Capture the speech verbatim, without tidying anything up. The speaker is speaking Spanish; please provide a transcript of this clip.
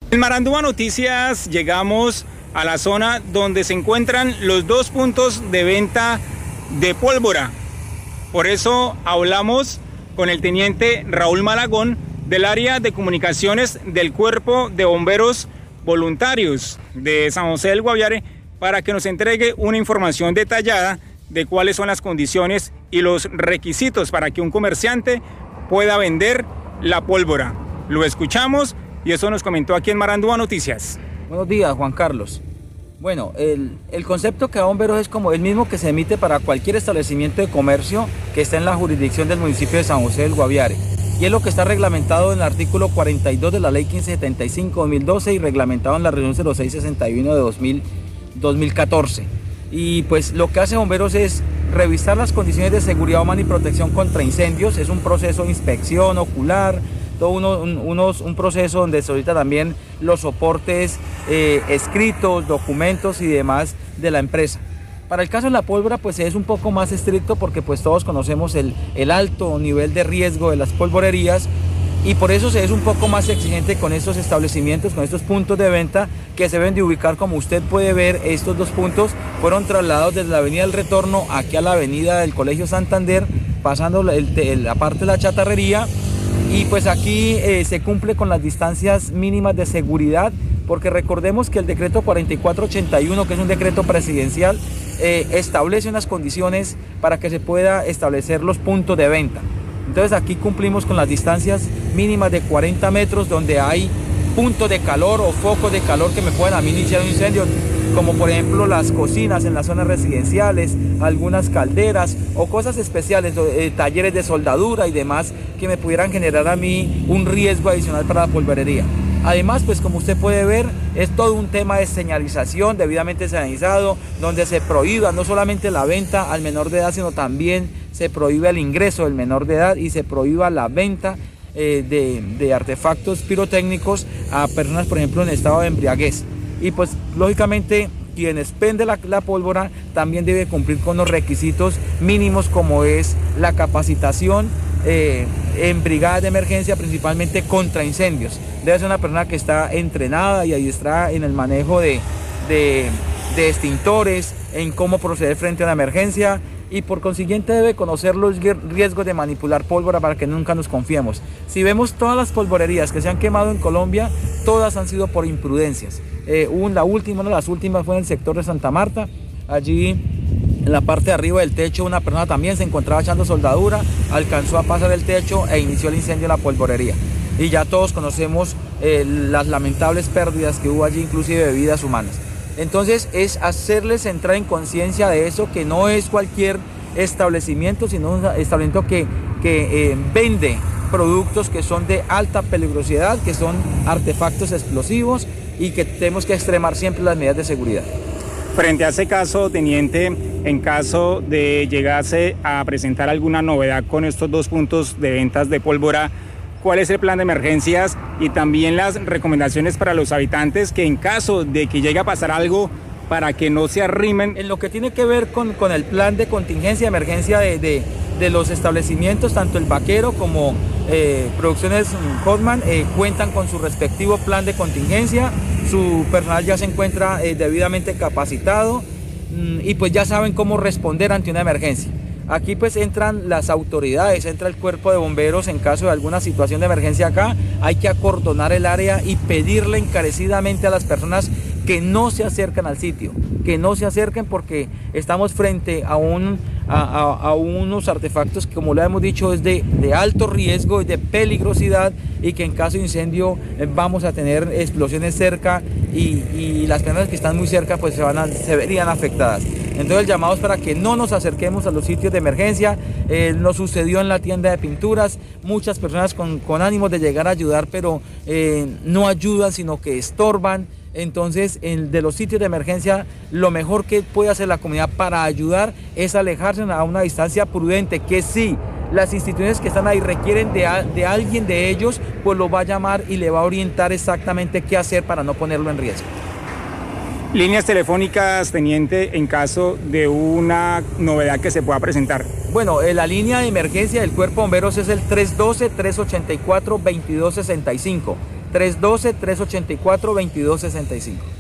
En Marandúa Noticias llegamos a la zona donde se encuentran los dos puntos de venta de pólvora. Por eso hablamos con el teniente Raúl Malagón del área de comunicaciones del Cuerpo de Bomberos Voluntarios de San José del Guaviare para que nos entregue una información detallada de cuáles son las condiciones y los requisitos para que un comerciante pueda vender la pólvora. Lo escuchamos y eso nos comentó aquí en Marandúa Noticias. Buenos días, Juan Carlos. Bueno, el, el concepto que da Bomberos es como el mismo que se emite para cualquier establecimiento de comercio que está en la jurisdicción del municipio de San José del Guaviare. Y es lo que está reglamentado en el artículo cuarenta y dos de la ley quince setenta y cinco de dos mil doce y reglamentado en la resolución cero seis sesenta y uno de dos mil catorce. Y pues lo que hace Bomberos es revisar las condiciones de seguridad humana y protección contra incendios. Es un proceso de inspección ocular, todo uno, un, unos, un proceso donde se solicita también los soportes eh, escritos, documentos y demás de la empresa. Para el caso de la pólvora pues es un poco más estricto porque pues todos conocemos el, el alto nivel de riesgo de las polvorerías y por eso se es un poco más exigente con estos establecimientos, con estos puntos de venta que se deben de ubicar. Como usted puede ver, estos dos puntos fueron trasladados desde la avenida del Retorno aquí a la avenida del Colegio Santander, pasando el, el, la parte de la chatarrería. Y pues aquí eh, se cumple con las distancias mínimas de seguridad, porque recordemos que el decreto cuarenta y cuatro ochenta y uno, que es un decreto presidencial, eh, establece unas condiciones para que se pueda establecer los puntos de venta. Entonces aquí cumplimos con las distancias mínimas de cuarenta metros, donde hay puntos de calor o focos de calor que me pueden a mí iniciar un incendio, como por ejemplo las cocinas en las zonas residenciales, algunas calderas o cosas especiales, eh, talleres de soldadura y demás que me pudieran generar a mí un riesgo adicional para la polvorería. Además, pues como usted puede ver, es todo un tema de señalización debidamente señalizado, donde se prohíba no solamente la venta al menor de edad, sino también se prohíbe el ingreso del menor de edad y se prohíba la venta eh, de, de artefactos pirotécnicos a personas, por ejemplo, en estado de embriaguez. Y pues lógicamente quien expende la, la pólvora también debe cumplir con los requisitos mínimos, como es la capacitación eh, en brigadas de emergencia, principalmente contra incendios. Debe ser una persona que está entrenada y adiestrada en el manejo de, de, de extintores, en cómo proceder frente a una emergencia, y por consiguiente debe conocer los riesgos de manipular pólvora para que nunca nos confiemos. Si vemos todas las polvorerías que se han quemado en Colombia, todas han sido por imprudencias. Eh, un, la última, una de las últimas fue en el sector de Santa Marta. Allí en la parte de arriba del techo una persona también se encontraba echando soldadura, alcanzó a pasar el techo e inició el incendio en la polvorería. Y ya todos conocemos eh, las lamentables pérdidas que hubo allí, inclusive de vidas humanas. Entonces es hacerles entrar en conciencia de eso, que no es cualquier establecimiento, sino un establecimiento que, que eh, vende productos que son de alta peligrosidad, que son artefactos explosivos y que tenemos que extremar siempre las medidas de seguridad. Frente a ese caso, teniente, en caso de llegarse a presentar alguna novedad con estos dos puntos de ventas de pólvora, ¿cuál es el plan de emergencias y también las recomendaciones para los habitantes que en caso de que llegue a pasar algo, para que no se arrimen? En lo que tiene que ver con, con el plan de contingencia y emergencia de, de, de los establecimientos, tanto el Vaquero como eh, Producciones Hotman eh, cuentan con su respectivo plan de contingencia. Su personal ya se encuentra eh, debidamente capacitado mmm, y pues ya saben cómo responder ante una emergencia. Aquí pues entran las autoridades, entra el cuerpo de bomberos en caso de alguna situación de emergencia acá. Hay que acordonar el área y pedirle encarecidamente a las personas que no se acercan al sitio, que no se acerquen, porque estamos frente a, un, a, a, a unos artefactos que, como lo hemos dicho, es de, de alto riesgo y de peligrosidad, y que en caso de incendio eh, vamos a tener explosiones cerca y, y las personas que están muy cerca pues se, van a, se verían afectadas. Entonces el llamado es para que no nos acerquemos a los sitios de emergencia. Eh, nos sucedió en la tienda de pinturas, muchas personas con, con ánimos de llegar a ayudar, pero eh, no ayudan, sino que estorban. Entonces, en, de los sitios de emergencia, lo mejor que puede hacer la comunidad para ayudar es alejarse a una distancia prudente, que sí, las instituciones que están ahí requieren de, de alguien de ellos, pues lo va a llamar y le va a orientar exactamente qué hacer para no ponerlo en riesgo. Líneas telefónicas, teniente, en caso de una novedad que se pueda presentar. Bueno, eh, la línea de emergencia del Cuerpo de Bomberos es el tres uno dos, tres ocho cuatro, dos dos seis cinco. tres uno dos, tres ocho cuatro, dos dos seis cinco.